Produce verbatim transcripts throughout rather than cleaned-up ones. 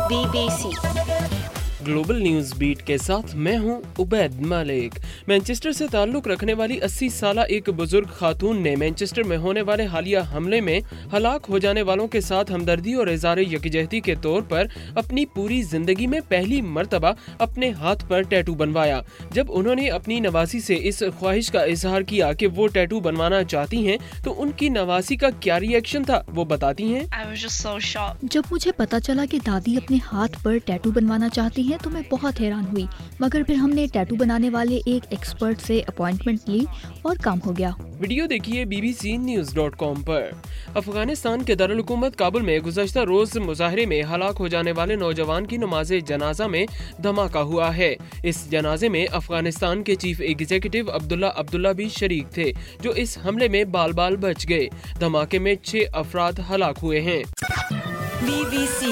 Be B C global news beat کے ساتھ میں ہوں عبید مالک۔ مانچسٹر سے تعلق رکھنے والی اسی سالہ ایک بزرگ خاتون نے مانچسٹر میں ہونے والے حالیہ حملے میں ہلاک ہو جانے والوں کے ساتھ ہمدردی اور اظہار یکجہتی کے طور پر اپنی پوری زندگی میں پہلی مرتبہ اپنے ہاتھ پر ٹیٹو بنوایا۔ جب انہوں نے اپنی نواسی سے اس خواہش کا اظہار کیا کہ وہ ٹیٹو بنوانا چاہتی ہیں تو ان کی نواسی کا کیا ری ایکشن تھا، وہ بتاتی ہیں۔ جب مجھے پتا چلا کہ دادی اپنے ہاتھ پر ٹیٹو بنوانا چاہتی ہیں تو میں بہت حیران ہوئی، مگر پھر ہم نے ٹیٹو بنانے والے ایک ایکسپرٹ سے اپوائنٹمنٹ لی اور کام ہو گیا۔ ویڈیو دیکھیے B B C news dot com پر۔ افغانستان کے دارالحکومت کابل میں گزشتہ روز مظاہرے میں ہلاک ہو جانے والے نوجوان کی نماز جنازہ میں دھماکہ ہوا ہے۔ اس جنازے میں افغانستان کے چیف ایگزیکٹو عبداللہ عبداللہ بھی شریک تھے، جو اس حملے میں بال بال بچ گئے۔ دھماکے میں چھ افراد ہلاک ہوئے ہیں۔ بی بی سی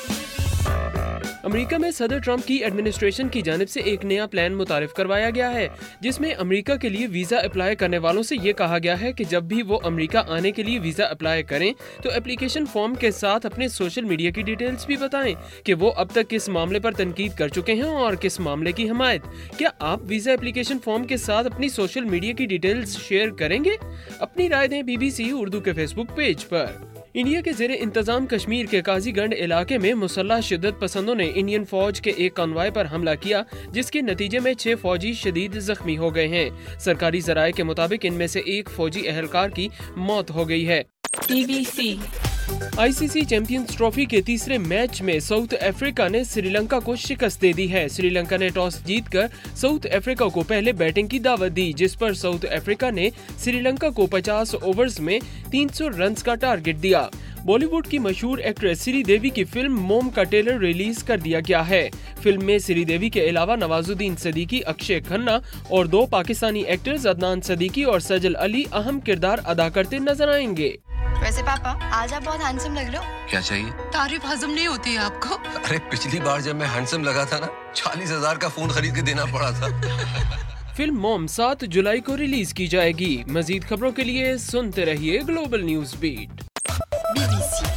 امریکہ میں صدر ٹرمپ کی ایڈمنسٹریشن کی جانب سے ایک نیا پلان متعارف کروایا گیا ہے، جس میں امریکہ کے لیے ویزا اپلائی کرنے والوں سے یہ کہا گیا ہے کہ جب بھی وہ امریکہ آنے کے لیے ویزا اپلائی کریں تو اپلیکیشن فارم کے ساتھ اپنے سوشل میڈیا کی ڈیٹیلز بھی بتائیں کہ وہ اب تک کس معاملے پر تنقید کر چکے ہیں اور کس معاملے کی حمایت۔ کیا آپ ویزا اپلیکیشن فارم کے ساتھ اپنی سوشل میڈیا کی ڈیٹیلز شیئر کریں گے؟ اپنی رائے دیں بی بی سی اردو کے فیس بک پیج پر۔ انڈیا کے زیر انتظام کشمیر کے قاضی گنڈ علاقے میں مسلح شدت پسندوں نے انڈین فوج کے ایک کانوائے پر حملہ کیا، جس کے نتیجے میں چھ فوجی شدید زخمی ہو گئے ہیں۔ سرکاری ذرائع کے مطابق ان میں سے ایک فوجی اہلکار کی موت ہو گئی ہے۔ B B C I C C Champions Trophy کے تیسرے میچ میں ساؤتھ افریقہ نے سری لنکا کو شکست دے دی ہے۔ سری لنکا نے ٹاس جیت کر ساؤتھ افریقہ کو پہلے بیٹنگ کی دعوت دی، جس پر ساؤتھ افریقہ نے سری لنکا کو پچاس اوورز میں تین سو رنز کا ٹارگٹ دیا۔ بالی ووڈ کی مشہور ایکٹریس سری دیوی کی فلم موم کا ٹریلر ریلیز کر دیا گیا ہے۔ فلم میں سری دیوی کے علاوہ نوازالدین صدیقی، اکشے کھنہ اور دو پاکستانی ایکٹرز عدنان صدیقی اور سجل علی اہم کردار ادا کرتے نظر آئیں گے۔ ویسے پاپا آج آپ بہت ہینڈسم لگ رہے ہو۔ کیا چاہیے؟ تعریف ہضم نہیں ہوتی ہے آپ کو؟ ارے پچھلی بار جب میں ہینڈسم لگا تھا نا، چالیس ہزار کا فون خرید کے دینا پڑا تھا۔ فلم موم سات جولائی کو ریلیز کی جائے گی۔ مزید خبروں کے لیے سنتے رہیے global news beat. B B سی